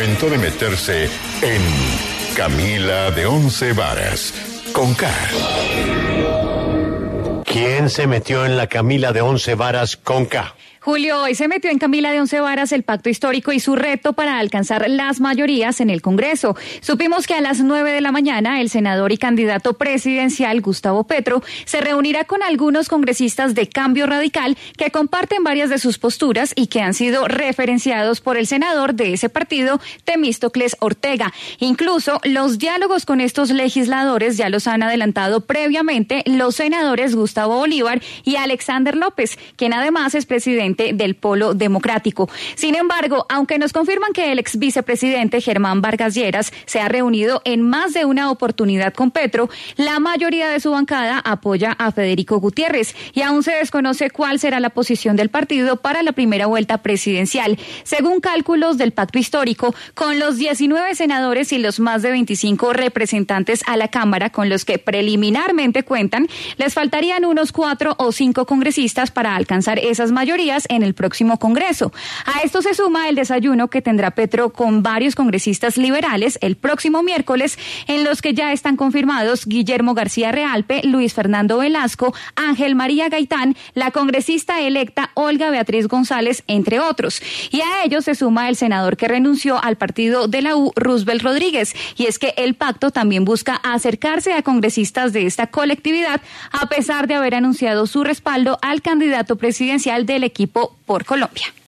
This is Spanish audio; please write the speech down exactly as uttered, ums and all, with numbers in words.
momento de meterse en Camila de Once Varas, con K. ¿Quién se metió en la Camila de Once Varas con K? Julio, hoy se metió en Camila de Once Varas el pacto histórico y su reto para alcanzar las mayorías en el Congreso. Supimos que a las nueve de la mañana el senador y candidato presidencial Gustavo Petro se reunirá con algunos congresistas de Cambio Radical que comparten varias de sus posturas y que han sido referenciados por el senador de ese partido, Temístocles Ortega. Incluso los diálogos con estos legisladores ya los han adelantado previamente los senadores Gustavo Bolívar y Alexander López, quien además es presidente del Polo Democrático. Sin embargo, aunque nos confirman que el ex vicepresidente Germán Vargas Lleras se ha reunido en más de una oportunidad con Petro, la mayoría de su bancada apoya a Federico Gutiérrez y aún se desconoce cuál será la posición del partido para la primera vuelta presidencial. Según cálculos del pacto histórico, con los diecinueve senadores y los más de veinticinco representantes a la Cámara con los que preliminarmente cuentan, les faltarían unos cuatro o cinco congresistas para alcanzar esas mayorías en el próximo Congreso. A esto se suma el desayuno que tendrá Petro con varios congresistas liberales el próximo miércoles, en los que ya están confirmados Guillermo García Realpe, Luis Fernando Velasco, Ángel María Gaitán, la congresista electa Olga Beatriz González, entre otros. Y a ellos se suma el senador que renunció al partido de la U, Roosevelt Rodríguez. Y es que el pacto también busca acercarse a congresistas de esta colectividad, a pesar de haber anunciado su respaldo al candidato presidencial del equipo por Colombia.